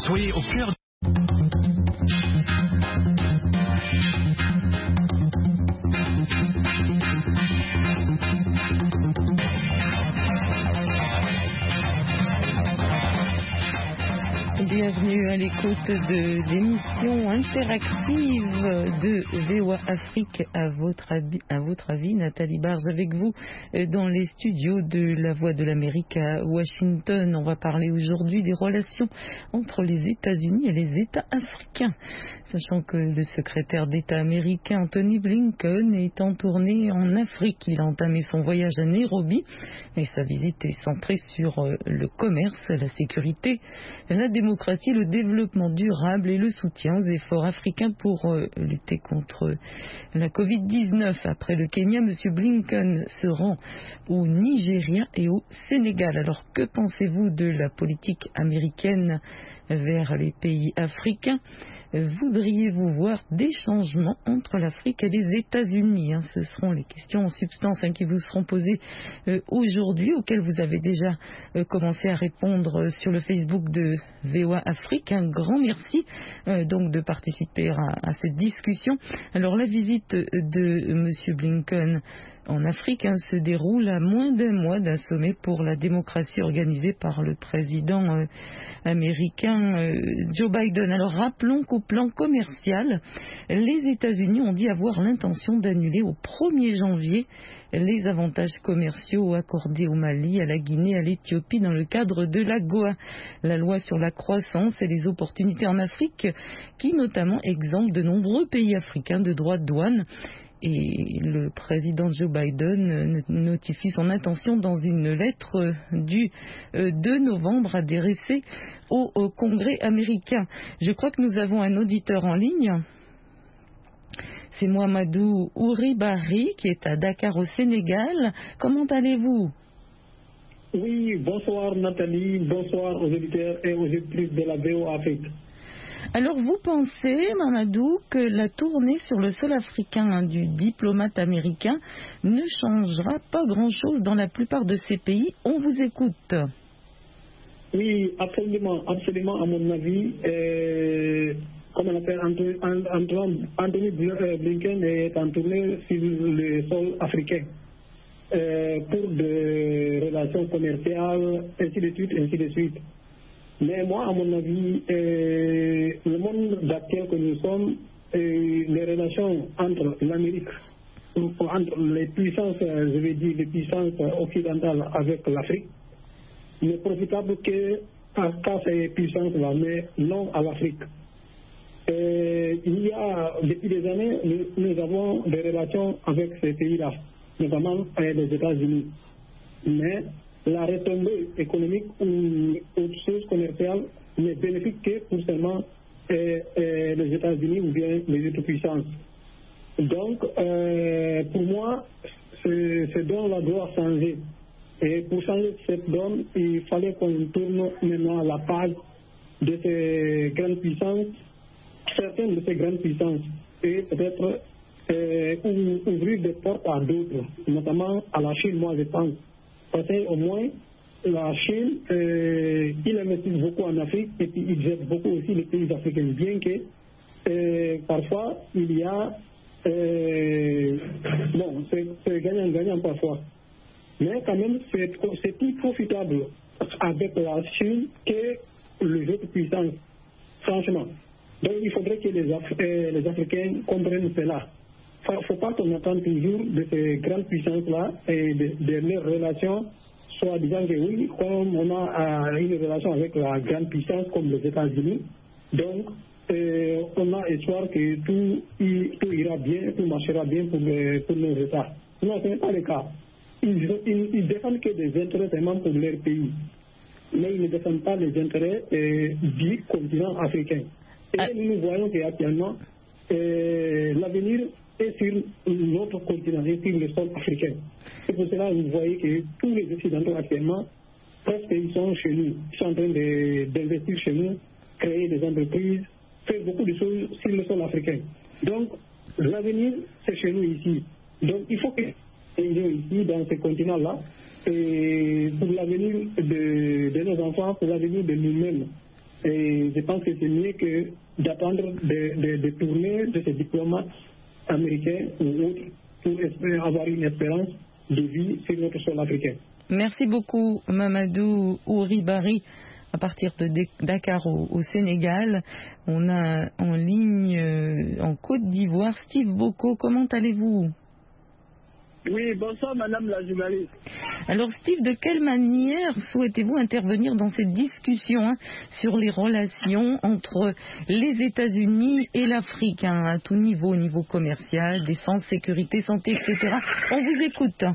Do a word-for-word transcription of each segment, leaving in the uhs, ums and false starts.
Soyez au cœur. Bienvenue à l'écoute de l'émission interactive de V O A Afrique. À votre, avis, à votre avis, Nathalie Barge avec vous dans les studios de La Voix de l'Amérique à Washington. On va parler aujourd'hui des relations entre les États-Unis et les États africains. Sachant que le secrétaire d'État américain Anthony Blinken est en tournée en Afrique. Il a entamé son voyage à Nairobi et sa visite est centrée sur le commerce, la sécurité, la démocratie, le développement durable et le soutien aux efforts africains pour euh, lutter contre la covid dix-neuf. Après le Kenya, M. Blinken se rend au Nigeria et au Sénégal. Alors que pensez-vous de la politique américaine vers les pays africains ? Voudriez-vous voir des changements entre l'Afrique et les États-Unis, hein? Ce seront les questions en substance hein, qui vous seront posées euh, aujourd'hui, auxquelles vous avez déjà euh, commencé à répondre sur le Facebook de V O A Afrique. Un grand merci euh, donc de participer à, à cette discussion. Alors la visite de M. Blinken en Afrique hein, se déroule à moins d'un mois d'un sommet pour la démocratie organisé par le président euh, américain euh, Joe Biden. Alors rappelons qu'au plan commercial, les États-Unis ont dit avoir l'intention d'annuler au premier janvier les avantages commerciaux accordés au Mali, à la Guinée, à l'Éthiopie dans le cadre de l'AGOA, la loi sur la croissance et les opportunités en Afrique, qui notamment exempte de nombreux pays africains de droits de douane. Et le président Joe Biden notifie son intention dans une lettre du deux novembre adressée au, au Congrès américain. Je crois que nous avons un auditeur en ligne. C'est Mohamedou Ouribari qui est à Dakar au Sénégal. Comment allez-vous ? Oui, bonsoir Nathalie, bonsoir aux auditeurs et aux auditrices de la V O A Afrique. Alors vous pensez, Mamadou, que la tournée sur le sol africain hein, du diplomate américain ne changera pas grand-chose dans la plupart de ces pays ? On vous écoute. Oui, absolument, absolument à mon avis. Euh, comme on appelle Anthony, Anthony Blinken est en tournée sur le sol africain euh, pour des relations commerciales, ainsi de suite, ainsi de suite. Mais moi, à mon avis, euh, le monde actuel que nous sommes, euh, les relations entre l'Amérique, entre les puissances, je vais dire les puissances occidentales avec l'Afrique, n'est profitable que à ces puissances-là, mais non à l'Afrique. Euh, il y a, depuis des années, nous, nous avons des relations avec ces pays-là, notamment avec les États-Unis. Mais la retombée économique ou autre chose commerciale n'est bénéfique que pour seulement euh, euh, les États-Unis ou bien les autres puissances. Donc, euh, pour moi, ce, ce don-là doit changer. Et pour changer cette donne, il fallait qu'on tourne maintenant à la page de ces grandes puissances, certaines de ces grandes puissances, et peut-être euh, ouvrir des portes à d'autres, notamment à la Chine, moi je pense. Parce qu'au moins, la Chine, euh, il investit beaucoup en Afrique et puis il gère beaucoup aussi les pays africains, bien que euh, parfois il y a, euh, bon, c'est gagnant-gagnant parfois. Mais quand même, c'est plus profitable avec la Chine que les autres puissances, franchement. Donc il faudrait que les, Af euh, les Africains comprennent cela. Il ne faut pas qu'on attende toujours de ces grandes puissances-là et de, de leurs relations, soit disant que oui, comme on a euh, une relation avec la grande puissance comme les États-Unis, donc euh, on a espoir que tout, y, tout ira bien, tout marchera bien pour, les, pour nos États. Non, ce n'est pas le cas. Ils, ils, ils défendent que des intérêts vraiment pour leur pays, mais ils ne défendent pas les intérêts euh, du continent africain. Et ah. nous voyons qu'actuellement, euh, l'avenir est sur notre continent, et sur le sol africain. C'est pour cela que vous voyez que tous les Occidentaux actuellement, presque ils sont chez nous, ils sont en train d'investir chez nous, créer des entreprises, faire beaucoup de choses sur le sol africain. Donc, l'avenir, c'est chez nous ici. Donc, il faut que nous soyons ici, dans ce continent-là, et pour l'avenir de, de nos enfants, pour l'avenir de nous-mêmes. Et je pense que c'est mieux que d'attendre de, de, de tourner de ces diplomates américains ou autres pour espérer avoir une espérance de vie sur notre sol africain. Merci beaucoup, Mamadou Ouribari. À partir de Dakar au, au Sénégal, on a en ligne euh, en Côte d'Ivoire Steve Boko. Comment allez-vous? Oui, bonsoir Madame la journaliste. Alors Steve, de quelle manière souhaitez-vous intervenir dans cette discussion hein, sur les relations entre les États-Unis et l'Afrique, hein, à tout niveau, au niveau commercial, défense, sécurité, santé, et cetera. On vous écoute.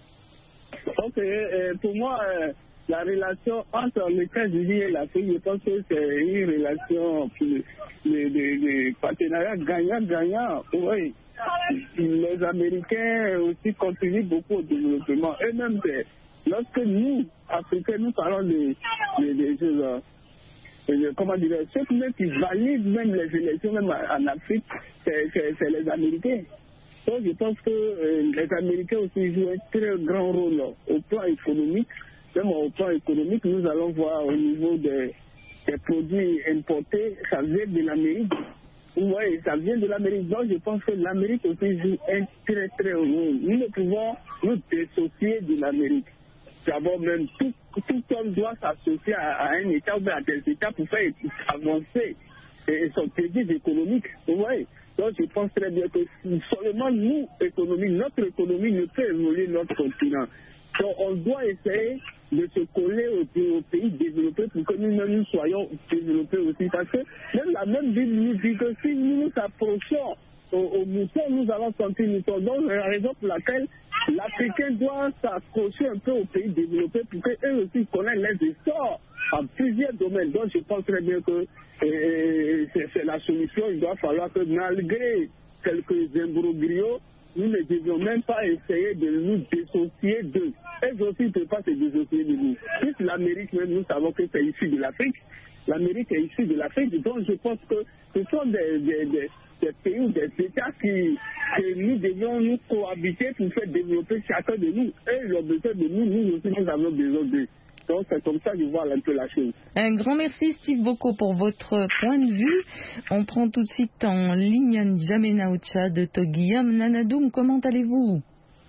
Ok, euh, pour moi, euh, la relation entre les États-Unis et l'Afrique, je pense que c'est une relation de, de, de, de partenariat gagnant-gagnant. Oui. Les Américains aussi contribuent beaucoup au développement. Eux-mêmes, lorsque nous, Africains, nous parlons des de, de, de, de, comment dire, ceux qui valident même les élections, même en Afrique, c'est les Américains. Donc je pense que euh, les Américains aussi jouent un très grand rôle au plan économique. Même au plan économique, nous allons voir au niveau des, des produits importés, ça vient de l'Amérique. Oui, ça vient de l'Amérique. Donc je pense que l'Amérique aussi joue un très très haut rôle. Nous ne pouvons nous dissocier de l'Amérique. D'abord même, tout, tout homme doit s'associer à, à un État ou à des États pour faire avancer et son pays économique. Oui. Donc je pense très bien que seulement nous, économie, notre économie ne peut évoluer notre continent. Donc on doit essayer de se coller aux, aux pays développés pour que nous-mêmes nous soyons développés aussi. Parce que même la même Bible nous dit que si nous nous approchons aux, aux moutons, nous allons sentir moutons. Donc c'est la raison pour laquelle l'Africain doit s'accrocher un peu aux pays développés pour qu'eux aussi connaissent les essors en plusieurs domaines. Donc je pense très bien que c'est la solution. Il doit falloir que malgré quelques imbroglios, nous ne devions même pas essayer de nous dissocier d'eux. Elles aussi ne peuvent pas se dissocier de nous. Plus l'Amérique même, nous savons que c'est issu de l'Afrique. L'Amérique est issue de l'Afrique. Donc je pense que ce sont des, des, des, des pays ou des États qui, que nous devions nous cohabiter pour faire développer chacun de nous. Et ils ont besoin de nous, nous aussi nous avons besoin d'eux. Donc c'est comme ça que je vois un peu la chose. Un grand merci Steve Boko pour votre point de vue. On prend tout de suite en ligne N'Djamena Ocha de Toguiyam Nanadoum. Comment allez-vous?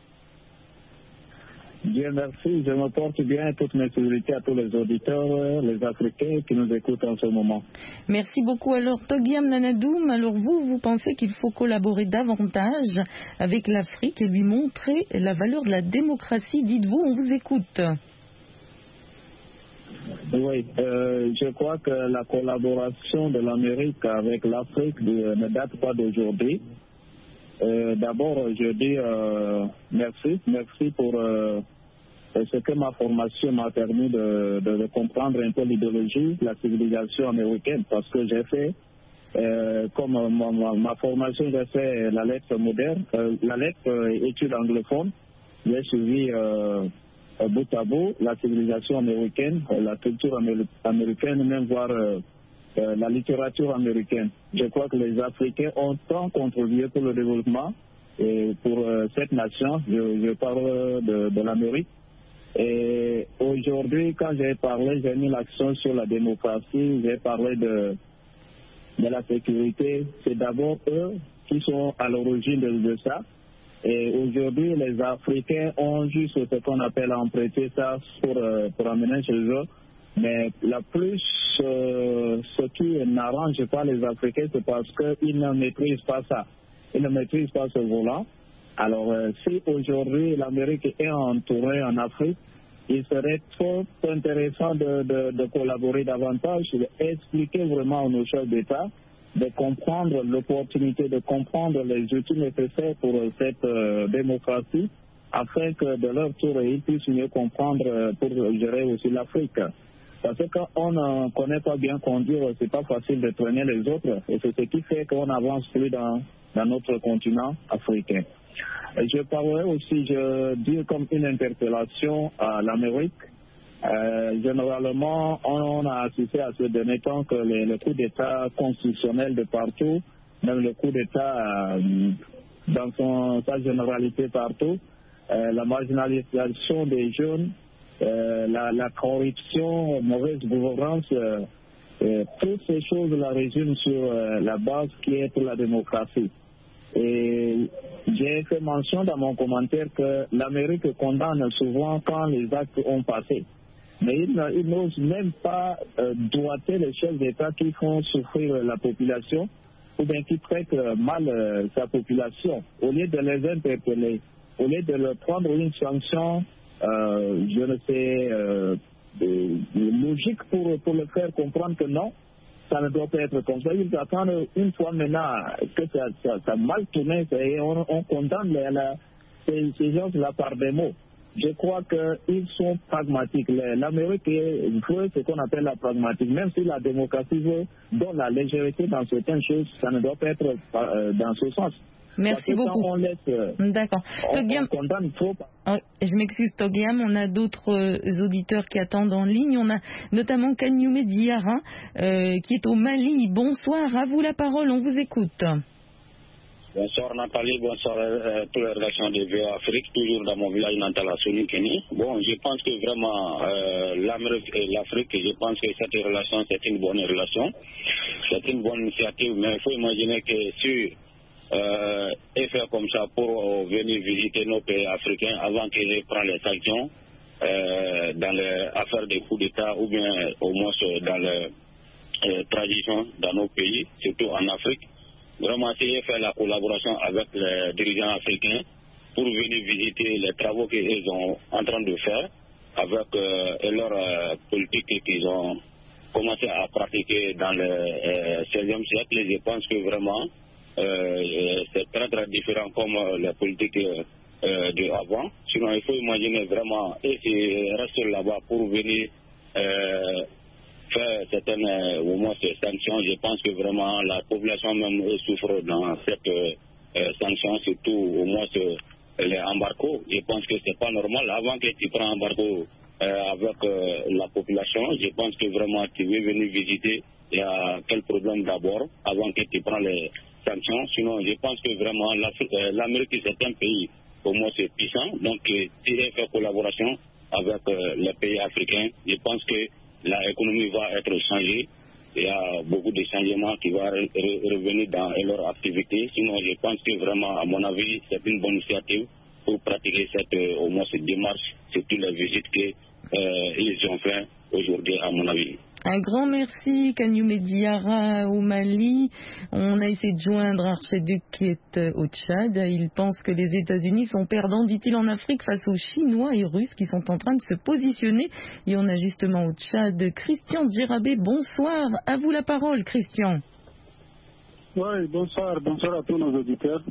Bien, merci. Je me porte bien. Toutes mes fidélités à tous les auditeurs, les Africains qui nous écoutent en ce moment. Merci beaucoup. Alors, Toguiyam Nanadoum, alors vous, vous pensez qu'il faut collaborer davantage avec l'Afrique et lui montrer la valeur de la démocratie. Dites-vous, on vous écoute. Oui, euh, je crois que la collaboration de l'Amérique avec l'Afrique ne date pas d'aujourd'hui. Euh, D'abord, je dis euh, merci, merci pour euh, ce que ma formation m'a permis de, de, de comprendre un peu l'idéologie, la civilisation américaine, parce que j'ai fait, euh, comme ma, ma, ma formation, j'ai fait la lettre moderne, euh, la lettre euh, étude anglophone, j'ai suivi euh, bout à bout la civilisation américaine, la culture améri américaine, même voir euh, euh, la littérature américaine. Je crois que les Africains ont tant contribué pour le développement et pour euh, cette nation. Je, je parle de, de l'Amérique. Et aujourd'hui, quand j'ai parlé, j'ai mis l'accent sur la démocratie, j'ai parlé de, de la sécurité. C'est d'abord eux qui sont à l'origine de, de ça. Et aujourd'hui, les Africains ont juste ce qu'on appelle emprunter ça pour, euh, pour amener chez eux. Mais la plus, euh, ce qui n'arrange pas les Africains, c'est parce qu'ils ne maîtrisent pas ça. Ils ne maîtrisent pas ce volant. Alors, euh, si aujourd'hui l'Amérique est entourée en Afrique, il serait trop intéressant de, de, de collaborer davantage, d'expliquer vraiment à nos chefs d'État, de comprendre l'opportunité, de comprendre les outils nécessaires pour cette euh, démocratie, afin que de leur tour, ils puissent mieux comprendre euh, pour gérer aussi l'Afrique. Parce que quand on ne connaît pas bien conduire, c'est pas facile de traîner les autres, et c'est ce qui fait qu'on avance plus dans, dans notre continent africain. Et je parlerai aussi, je dis comme une interpellation à l'Amérique. Euh, généralement, on, on a assisté à ce dernier temps que les, les coups d'État constitutionnels de partout, même le coup d'État euh, dans son, sa généralité partout, euh, la marginalisation des jeunes, euh, la, la corruption, mauvaise gouvernance, euh, Euh, toutes ces choses-là résument sur euh, la base qui est pour la démocratie. Et j'ai fait mention dans mon commentaire que l'Amérique condamne souvent quand les actes ont passé. Mais ils il n'osent même pas euh, droiter les chefs d'État qui font souffrir la population ou bien qui traitent mal euh, sa population. Au lieu de les interpeller, au lieu de leur prendre une sanction, euh, je ne sais, euh, de, de logique pour, pour le faire comprendre que non, ça ne doit pas être comme ça. Ils attendent une fois maintenant que ça, ça, ça a mal tourné et on, on condamne les, la, ces, ces gens-là par des mots. Je crois qu'ils sont pragmatiques. L'Amérique veut ce qu'on appelle la pragmatique. Même si la démocratie veut donner la légèreté dans certaines choses, ça ne doit pas être euh, dans ce sens. Merci beaucoup. On laisse, euh, D'accord. On, Togiam, on condamne trop. oh, je m'excuse, Togiam. On a d'autres euh, auditeurs qui attendent en ligne. On a notamment Kanyume Diarra euh, qui est au Mali. Bonsoir. À vous la parole. On vous écoute. Bonsoir Nathalie, bonsoir euh, pour les relations de V O A Afrique, toujours dans mon village natal à Souni-Keni. Bon, je pense que vraiment euh, l'Amérique et l'Afrique, je pense que cette relation, c'est une bonne relation. C'est une bonne initiative, mais il faut imaginer que si euh, est fait comme ça pour euh, venir visiter nos pays africains avant que je prenne les sanctions euh, dans les affaires de coups d'État ou bien au moins dans les euh, traditions dans nos pays, surtout en Afrique. Vraiment essayer de faire la collaboration avec les dirigeants africains pour venir visiter les travaux qu'ils sont en train de faire avec euh, leur euh, politique qu'ils ont commencé à pratiquer dans le euh, seizième siècle. Et je pense que vraiment euh, c'est très très différent comme euh, la politique euh, de avant. Sinon il faut imaginer vraiment et rester là-bas pour venir euh, faire certaines au moins ces sanctions. Je pense que vraiment la population même souffre dans cette euh, sanction, surtout au moins euh, les embargos. Je pense que c'est pas normal. Avant que tu prends un embargo euh, avec euh, la population, je pense que vraiment tu veux venir visiter, il y a quel problème d'abord avant que tu prends les sanctions. Sinon, je pense que vraiment euh, l'Amérique c'est un pays au moins c'est puissant. Donc, euh, tu dois faire collaboration avec euh, les pays africains. Je pense que l'économie va être changée. Il y a beaucoup de changements qui vont re re revenir dans leur activité. Sinon, je pense que vraiment, à mon avis, c'est une bonne initiative pour pratiquer cette, euh, au moins cette démarche, surtout les visites qu'ils euh, ont fait aujourd'hui, à mon avis. Un grand merci, Kanyume Diarra au Mali. On a essayé de joindre Archiduc qui est au Tchad. Il pense que les États-Unis sont perdants, dit-il, en Afrique face aux Chinois et Russes qui sont en train de se positionner. Et on a justement au Tchad Christian Djirabé. Bonsoir. À vous la parole, Christian. Oui, bonsoir. Bonsoir à tous nos auditeurs.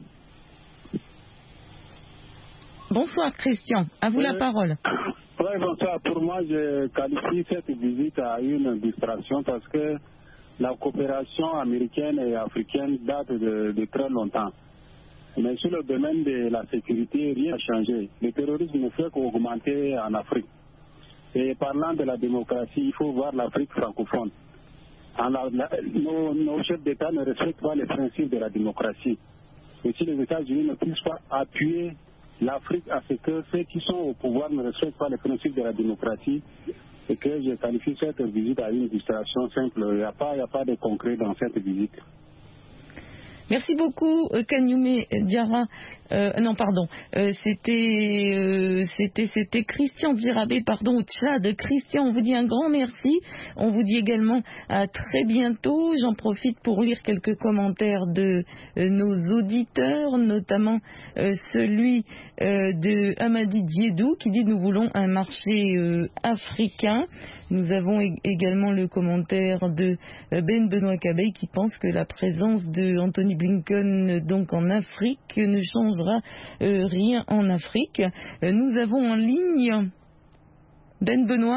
Bonsoir, Christian. À vous oui. la parole. Oui, bonsoir. Pour moi, je qualifie cette visite à une distraction parce que la coopération américaine et africaine date de, de très longtemps. Mais sur le domaine de la sécurité, rien n'a changé. Le terrorisme ne fait qu'augmenter en Afrique. Et parlant de la démocratie, il faut voir l'Afrique francophone. La, la, nos, nos chefs d'État ne respectent pas les principes de la démocratie. Et si les États-Unis ne puissent pas appuyer l'Afrique à ce que ceux qui sont au pouvoir ne respectent pas les principes de la démocratie et que je qualifie cette visite à une distraction simple. Il n'y a pas, il n'y a pas de concret dans cette visite. Merci beaucoup, Kanyume Diarra. Euh, non, pardon. Euh, c'était, euh, c'était, c'était Christian Djirabé, pardon, au Tchad. Christian, on vous dit un grand merci. On vous dit également à très bientôt. J'en profite pour lire quelques commentaires de euh, nos auditeurs, notamment euh, celui euh, de Amadi Diédou qui dit nous voulons un marché euh, africain. Nous avons également le commentaire de Ben Benoît Cabey qui pense que la présence de Anthony Blinken donc en Afrique ne changera euh, rien en Afrique. Euh, nous avons en ligne Ben Benoît.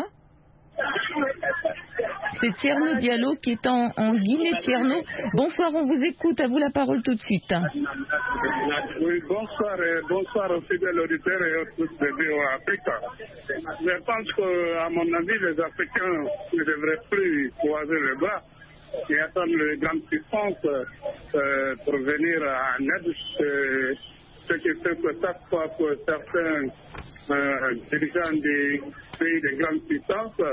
C'est Tierno Diallo qui est en, en Guinée. Tierno, bonsoir, on vous écoute. À vous la parole tout de suite. Oui, bonsoir, et bonsoir aux fidèles auditeurs et aux tous de V O A Afrique. Je pense qu'à mon avis, les Africains ne devraient plus croiser les bras et attendre les grandes puissances euh, pour venir en aide. Euh, ce qui fait que chaque fois que certains euh, dirigeants des pays de grandes puissances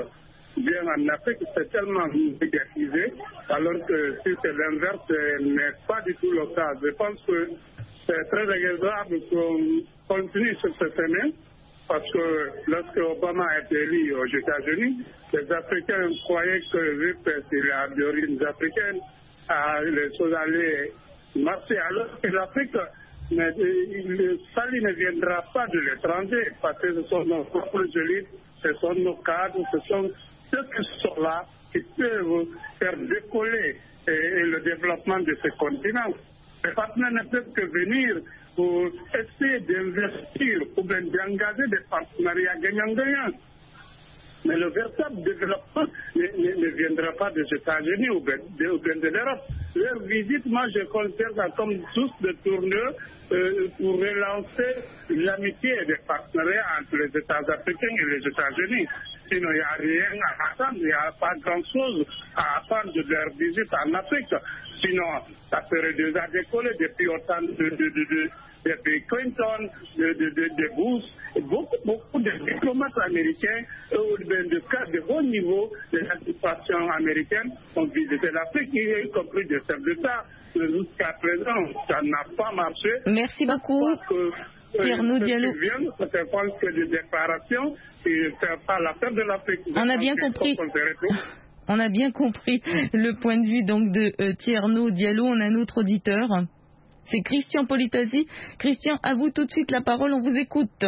vient en Afrique, c'est tellement médiatisé, alors que si c'est l'inverse, ce n'est pas du tout le cas. Je pense que c'est très agréable qu'on continue sur ce chemin, parce que lorsque Obama a été élu aux États-Unis, les Africains croyaient que vu qu'il a d'origine africaine, les choses allaient marcher, alors que l'Afrique, mais le salut ne viendra pas de l'étranger, parce que ce sont nos propres élites, ce sont nos cadres, ce sont ceux qui sont là, qui peuvent faire décoller et, et le développement de ce continent. Les partenaires ne peuvent que venir pour essayer d'investir ou bien d'engager des partenariats gagnant-gagnant. Mais le véritable développement ne, ne, ne viendra pas des États-Unis ou bien de, de, de l'Europe. Leur visite, moi, je considère ça comme tous de tourneurs euh, pour relancer l'amitié et les partenariats entre les États africains et les États-Unis. Sinon, il n'y a rien à attendre, il n'y a pas grand-chose à attendre de leur visite en Afrique. Sinon, ça serait déjà décollé depuis autant de... de, de, de depuis Clinton, de, de, de, de Bush, et beaucoup, beaucoup de diplomates américains, ou de cas de haut niveau de l'administration américaine ont visité l'Afrique, y compris des chefs d'État. Jusqu'à présent, ça n'a pas marché. Merci beaucoup. Tierno Diallo. Je pense que des déclarations, c'est pas l'affaire de l'Afrique. On a bien compris. On a bien compris le point de vue donc de euh, Tierno Diallo. On a un autre auditeur. C'est Christian Politasi. Christian, à vous tout de suite la parole, on vous écoute.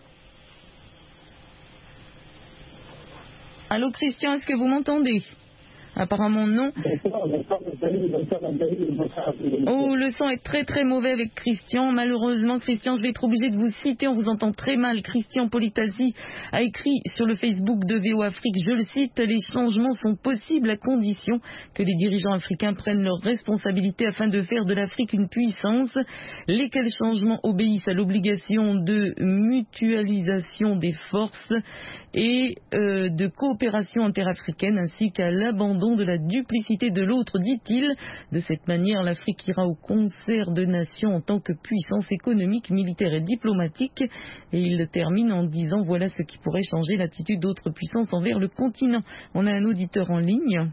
Allô Christian, est-ce que vous m'entendez ? Apparemment non. Oh, le son est très très mauvais avec Christian. Malheureusement, Christian, je vais être obligé de vous citer. On vous entend très mal. Christian Politasi a écrit sur le Facebook de V O Afrique, je le cite, les changements sont possibles à condition que les dirigeants africains prennent leurs responsabilités afin de faire de l'Afrique une puissance. Lesquels changements obéissent à l'obligation de mutualisation des forces et euh, de coopération interafricaine ainsi qu'à l'abandon de la duplicité de l'autre, dit-il. De cette manière, l'Afrique ira au concert de nations en tant que puissance économique, militaire et diplomatique. Et il termine en disant voilà ce qui pourrait changer l'attitude d'autres puissances envers le continent. On a un auditeur en ligne.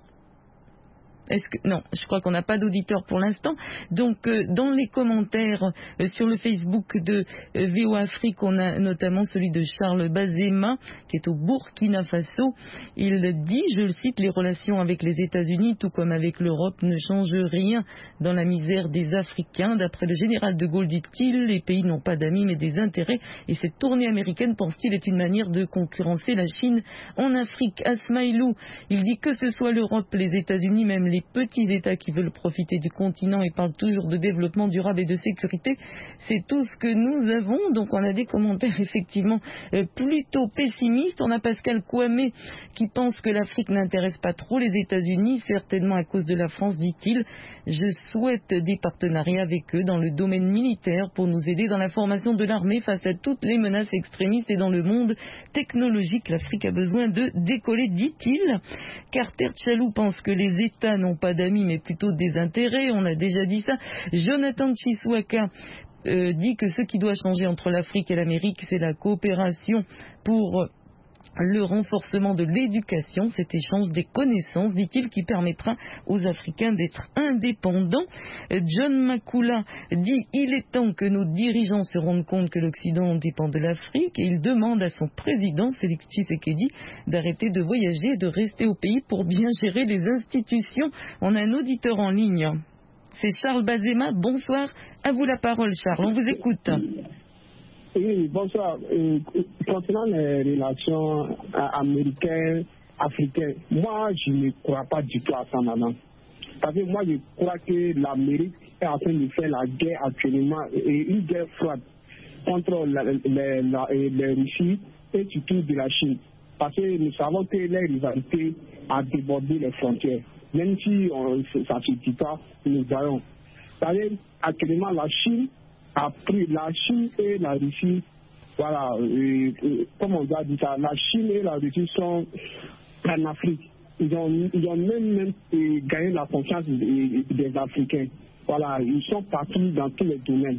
Est-ce que non, je crois qu'on n'a pas d'auditeur pour l'instant. Donc euh, dans les commentaires euh, sur le Facebook de euh, V O Afrique, on a notamment celui de Charles Bazema qui est au Burkina Faso. Il dit, je le cite, les relations avec les États-Unis, tout comme avec l'Europe, ne changent rien dans la misère des Africains. D'après le général de Gaulle, dit-il, les pays n'ont pas d'amis mais des intérêts. Et cette tournée américaine, pense-t-il, est une manière de concurrencer la Chine en Afrique. Asmaïlou, il dit que ce soit l'Europe, les États-Unis, même les petits États qui veulent profiter du continent et parlent toujours de développement durable et de sécurité, c'est tout ce que nous avons. Donc on a des commentaires effectivement euh, plutôt pessimistes. On a Pascal Kouamé qui pense que l'Afrique n'intéresse pas trop les États-Unis, certainement à cause de la France, dit-il. Je souhaite des partenariats avec eux dans le domaine militaire pour nous aider dans la formation de l'armée face à toutes les menaces extrémistes et dans le monde technologique. L'Afrique a besoin de décoller, dit-il. Carter Tchalou pense que les États n'ont pas d'amis mais plutôt des intérêts, on a déjà dit ça. Jonathan Chiswaka euh, dit que ce qui doit changer entre l'Afrique et l'Amérique, c'est la coopération pour le renforcement de l'éducation, cet échange des connaissances, dit-il, qui permettra aux Africains d'être indépendants. John Makula dit il est temps que nos dirigeants se rendent compte que l'Occident dépend de l'Afrique et il demande à son président, Félix Tshisekedi, d'arrêter de voyager et de rester au pays pour bien gérer les institutions. On a un auditeur en ligne. C'est Charles Bazema. Bonsoir. À vous la parole, Charles. On vous écoute. Oui, bonsoir. Euh, concernant les relations euh, américaines, africaines, moi, je ne crois pas du tout à ça maintenant. Parce que moi, je crois que l'Amérique est en train de faire la guerre actuellement, et une guerre froide contre la, la, la, la Russie et surtout de la Chine. Parce que nous savons que la rivalité a débordé les frontières. Même si on, ça ne se dit pas, nous voyons. C'est-à-dire, actuellement, la Chine a pris la Chine et la Russie, voilà, euh, euh, comme on a dit ça, la Chine et la Russie sont en Afrique. Ils ont, ils ont même, même euh, gagné la confiance des, des Africains. Voilà, ils sont partis dans tous les domaines.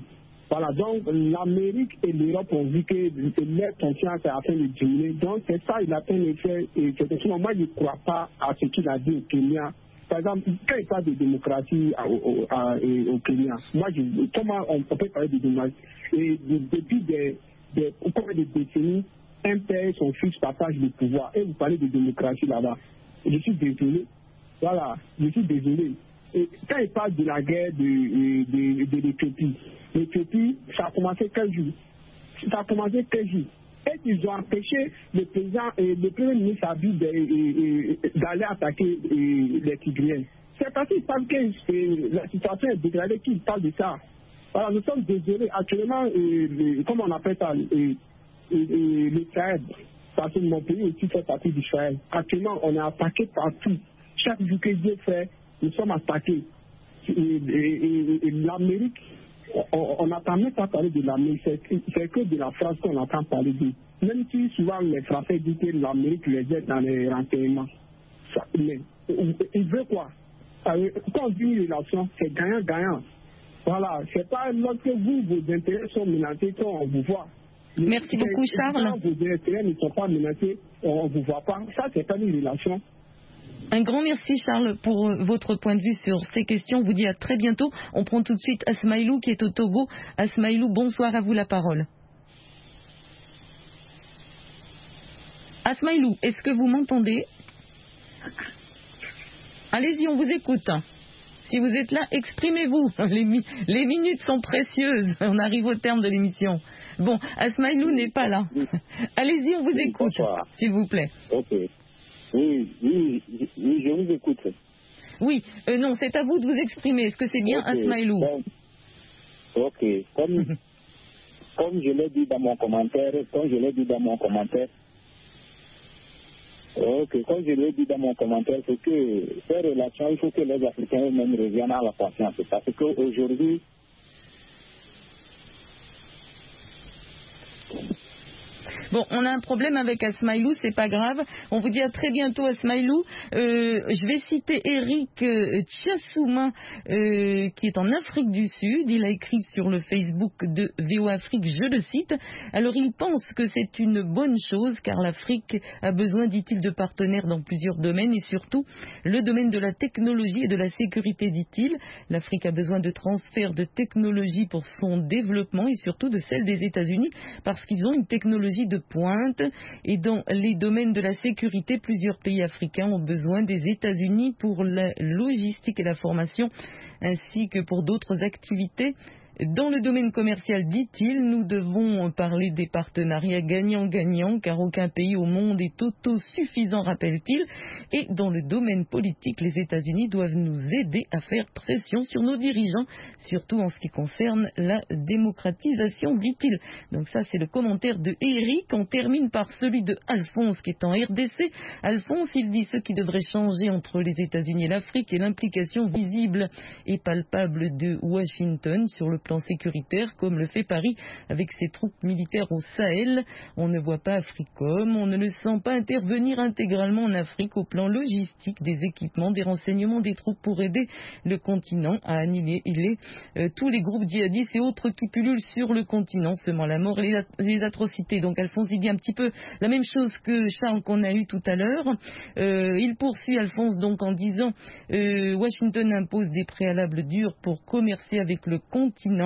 Voilà, donc l'Amérique et l'Europe ont vu que leur confiance est en train de diminuer. Donc c'est ça, il a fait un effet. Et effectivement, moi je ne crois pas à ce qu'il a dit au Kenya. Par exemple, quand il parle de démocratie au, au, à, au Kenya, moi je, comment on peut parler de démocratie? Et depuis des, des, des décennies, un père et son fils partagent le pouvoir. Et vous parlez de démocratie là-bas. Je suis désolé. Voilà, je suis désolé. Et quand il parle de la guerre de, de, de, de l'Éthiopie, l'Éthiopie, ça a commencé quinze jours. Ça a commencé quinze jours. Et ils ont empêché le président et le premier ministre Abiy d'aller attaquer les Tigriens. C'est parce qu'ils savent que la situation est dégradée qu'ils parlent de ça. Voilà, nous sommes désolés. Actuellement, euh, comment on appelle ça, euh, euh, le Sahel, parce que mon pays aussi fait partie du Sahel. Actuellement, on est attaqué partout. Chaque jour que Dieu fait, nous sommes attaqués. Et, et, et, et l'Amérique, on n'entend même pas parler de l'Amérique, c'est que de la France qu'on entend parler de. Même si souvent les Français disent que l'Amérique les aide dans les renseignements. Ça, mais il veut quoi? Quand on dit une relation, c'est gagnant-gagnant. Voilà, c'est pas lorsque vous, vos intérêts sont menacés qu'on vous voit. Merci beaucoup, Charles. Quand vos intérêts ne sont pas menacés, on ne vous voit pas. Ça, c'est pas une relation. Un grand merci, Charles, pour votre point de vue sur ces questions. On vous dit à très bientôt. On prend tout de suite Asmaïlou qui est au Togo. Asmaïlou, bonsoir, à vous la parole. Asmaïlou, est-ce que vous m'entendez? Allez-y, on vous écoute. Si vous êtes là, exprimez-vous. Les, mi- les minutes sont précieuses. On arrive au terme de l'émission. Bon, Asmaïlou n'est pas là. Allez-y, on vous écoute, s'il vous plaît. Ok. Oui, oui, oui, je vous écoute. Oui, euh, non, c'est à vous de vous exprimer. Est-ce que c'est bien, okay. Asmaïlou? Bon. Ok, comme, comme je l'ai dit dans mon commentaire, comme je l'ai dit dans mon commentaire, ok, comme je l'ai dit dans mon commentaire, c'est que ces relations, il faut que les Africains eux-mêmes reviennent à la conscience. Parce qu'aujourd'hui, Bon, on a un problème avec Asmaïlou, c'est pas grave. On vous dit à très bientôt, Asmaïlou. Euh, je vais citer Eric euh, Tchassouma, euh, qui est en Afrique du Sud. Il a écrit sur le Facebook de V O Afrique, je le cite. Alors, il pense que c'est une bonne chose, car l'Afrique a besoin, dit-il, de partenaires dans plusieurs domaines, et surtout le domaine de la technologie et de la sécurité, dit-il. L'Afrique a besoin de transfert de technologie pour son développement, et surtout de celle des États-Unis, parce qu'ils ont une technologie de pointe, et dans les domaines de la sécurité, plusieurs pays africains ont besoin des États-Unis pour la logistique et la formation, ainsi que pour d'autres activités. Dans le domaine commercial, dit-il, nous devons parler des partenariats gagnant-gagnant, car aucun pays au monde est autosuffisant, rappelle-t-il. Et dans le domaine politique, les États-Unis doivent nous aider à faire pression sur nos dirigeants, surtout en ce qui concerne la démocratisation, dit-il. Donc ça, c'est le commentaire de Eric. On termine par celui de Alphonse, qui est en R D C. Alphonse, il dit ce qui devrait changer entre les États-Unis et l'Afrique et l'implication visible et palpable de Washington sur le plan sécuritaire, comme le fait Paris avec ses troupes militaires au Sahel. On ne voit pas Africom, on ne le sent pas intervenir intégralement en Afrique au plan logistique, des équipements, des renseignements, des troupes pour aider le continent à annihiler euh, tous les groupes djihadistes et autres qui pullulent sur le continent, semant la mort et les, at- les atrocités. Donc Alphonse, il dit un petit peu la même chose que Charles qu'on a eu tout à l'heure. Euh, il poursuit, Alphonse, donc en disant euh, Washington impose des préalables durs pour commercer avec le continent.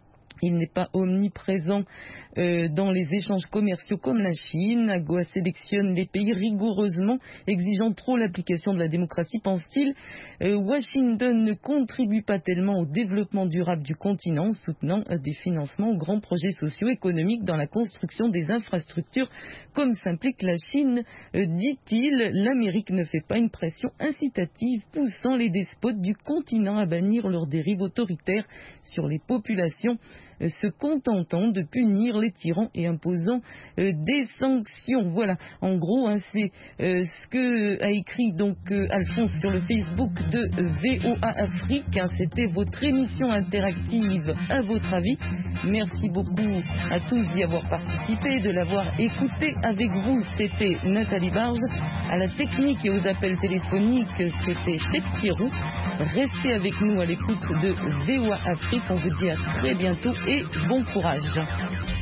Il n'est pas omniprésent euh, dans les échanges commerciaux comme la Chine. AGOA sélectionne les pays rigoureusement, exigeant trop l'application de la démocratie, pense-t-il. Euh, Washington ne contribue pas tellement au développement durable du continent, soutenant euh, des financements aux grands projets socio-économiques dans la construction des infrastructures, comme s'implique la Chine, euh, dit-il. L'Amérique ne fait pas une pression incitative, poussant les despotes du continent à bannir leurs dérives autoritaires sur les populations, se contentant de punir les tyrans et imposant euh, des sanctions. Voilà, en gros, hein, c'est euh, ce que a écrit donc euh, Alphonse sur le Facebook de euh, V O A Afrique. Hein, c'était votre émission interactive à votre avis. Merci beaucoup à tous d'y avoir participé, de l'avoir écouté avec vous. C'était Nathalie Barge. À la technique et aux appels téléphoniques, c'était Chef Pierrot. Restez avec nous à l'écoute de V O A Afrique. On vous dit à très bientôt. et bon courage.